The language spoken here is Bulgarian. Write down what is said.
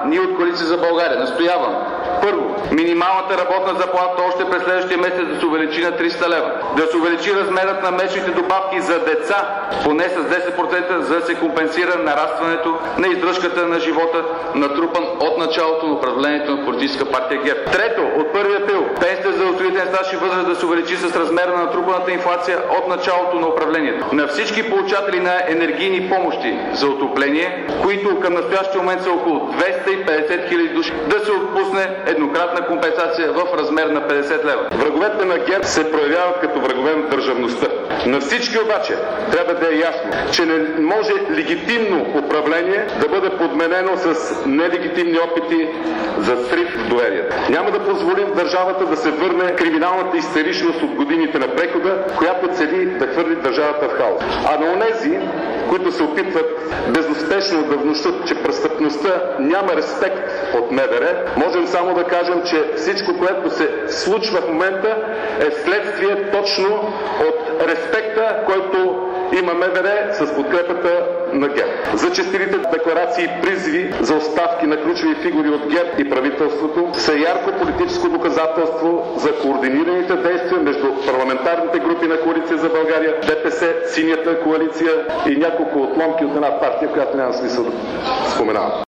ние от Коалиция за България настояваме: първо, минималната работна заплата още през следващия месец да се увеличи на 300 лева, да се увеличи размерът на месечните добавки за деца поне с 10%, за да се компенсира нарастването на издръжката на живота, натрупан от началото на управлението на Политическа партия ГЕРБ. Трето, от 1 април пенсията за осигурителен стаж и възраст да се увеличи с размера на натрупаната инфлация от началото на управлението. На всички получатели на енергийни помощи за отопление, които към настоящия момент са около 250 хиляди души, да се отпусне еднократна компенсация в размер на 50 лева. Враговете на ГЕРБ се проявяват като врагове на държавността. На всички обаче трябва да е ясно, че не може легитимно управление да бъде подменено с нелегитимни опити за срив в доверието. Няма да позволим в държавата да се върне криминалната истеричност от годините на прехода, която цели да хвърли държавата в хаос. А на онези, които се опитват безуспешно да внушат, че престъпността няма респект от МВР, можем само да кажем, че всичко, което се случва в момента, е следствие точно от респекта, който има МВР с подкрепата на ГЕРБ. Зачестилите декларации и призиви за оставки на ключови фигури от ГЕРБ и правителството са ярко политическо доказателство за координираните действия между парламентарните групи на Коалиция за България, ДПС, Синята коалиция и няколко отломки от една партия, която няма смисъл да споменавам.